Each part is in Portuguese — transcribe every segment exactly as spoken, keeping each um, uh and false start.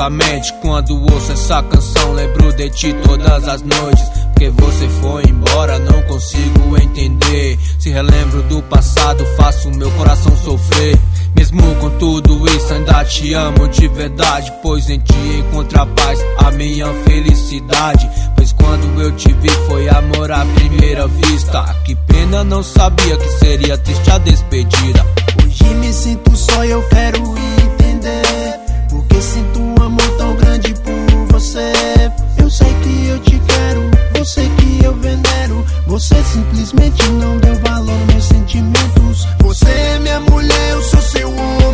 loucamente quando ouço essa canção. Lembro de ti todas as noites, porque você foi embora, não consigo entender. Se relembro do passado, faço meu coração sofrer. Mesmo com tudo isso, ainda te amo de verdade, pois em ti encontro a paz, a minha felicidade. Pois quando eu te vi foi amor à primeira vista. Que pena, não sabia que seria triste a despedida. Hoje me sinto só e eu quero entender, porque sinto um amor tão grande por você. Eu sei que eu te quero, você que eu venero. Você simplesmente não deu valor aos meus sentimentos. Você é minha mulher, eu sou seu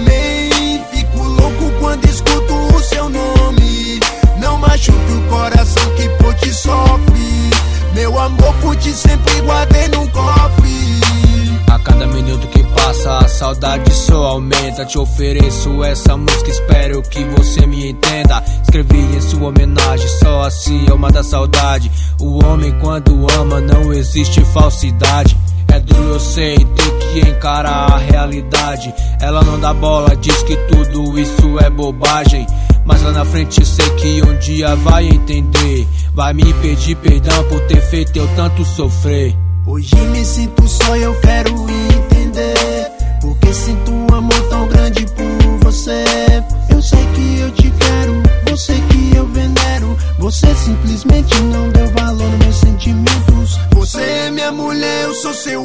homem. Fico louco quando escuto o seu nome. Não machuque o coração que por ti sofre. Meu amor por ti sempre guardei num cofre. A cada minuto que passa a saudade só aumenta. Te ofereço essa música, espero que você me entenda. Escrevi em sua homenagem, só assim eu mato a saudade. O homem quando ama não existe falsidade. É duro, eu sei, tem que encarar a realidade. Ela não dá bola, diz que tudo isso é bobagem. Mas lá na frente sei que um dia vai entender. Vai me pedir perdão por ter feito eu tanto sofrer. Hoje me sinto só e eu quero entender, porque sinto um amor tão grande por você. Eu sei que eu te quero, você que eu venero. Você simplesmente não deu valor aos meus sentimentos. Você é minha mulher, eu sou seu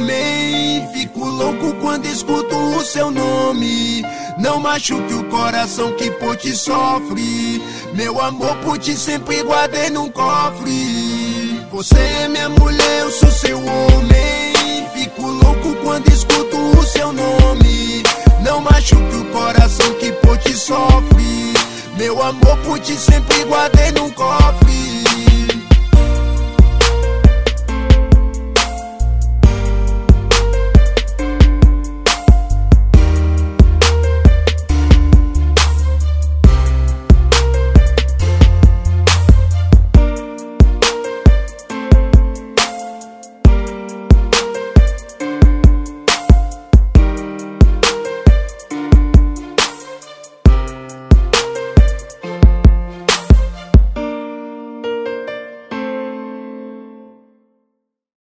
homem. Fico louco quando escuto o seu nome. Não machuque o coração que por ti sofre. Meu amor por ti sempre guardei num cofre. Você é minha mulher, eu sou seu homem. Fico louco quando escuto o seu nome. Não machuque o coração que por ti sofre. Meu amor por ti sempre guardei num cofre.